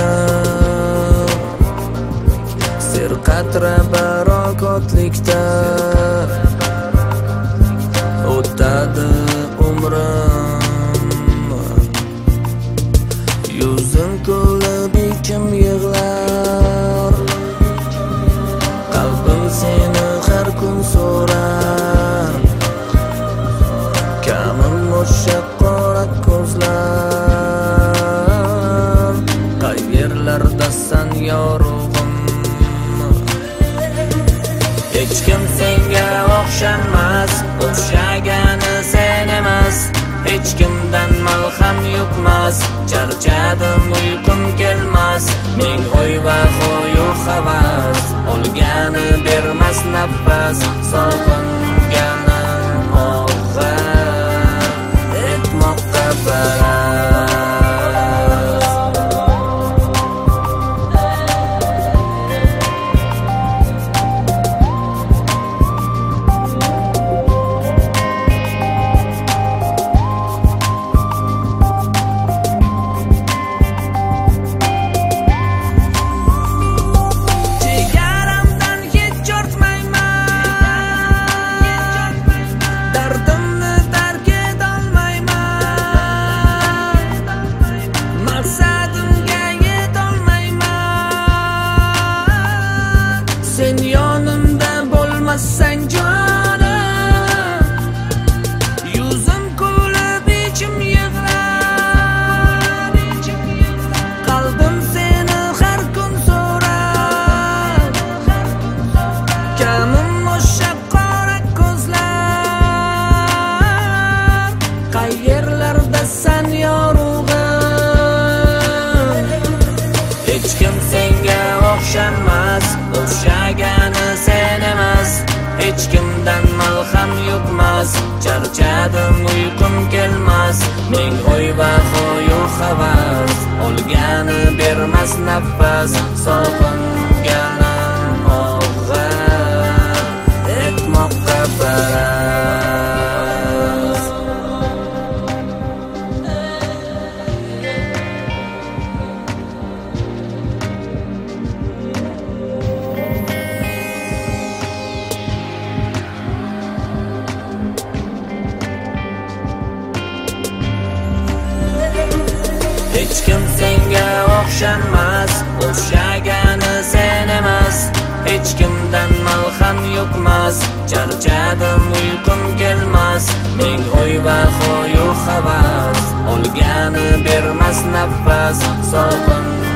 serqatra barakotlikda o'tadi umrim. Yuzim kulib ichim yig'lar, qalbim seni har kun so'rar. Kamim o'sha qora ko'zlar, qayerlardasan yorug'im? Hech kim senga o'xshamas, o'xshagani sen emas. Hech kimdan malham yuqmas, charchadim uyqum kelmas. Ming o'y va xo'yu havas, olgani bermas nafas. Sog'inganim og'a etmoqqa faraz. Sen yonimda bo'lmasang jonim, yuzim kulib ichim yig'lar. Qalbim seni har kun so'rar, kamim o'sha qora ko'zlar. Qayerlardasan yorug'im? Hech kim senga o'xshamas, o'xshagani sen emas. Hech kimdan malham yuqmas, charchadim uyqum kelmas. Ming o'y va xo'yu havas, olgani bermas nafas. Sog'inganim og'a etmoqqa faraz. Hech kim senga o'xshamas, o'xshagani sen emas. Hech kimdan malham yuqmas, charchadim uyqum kelmas. Ming o'y va xo'yu havas, olgani bermas nafas. Sog'in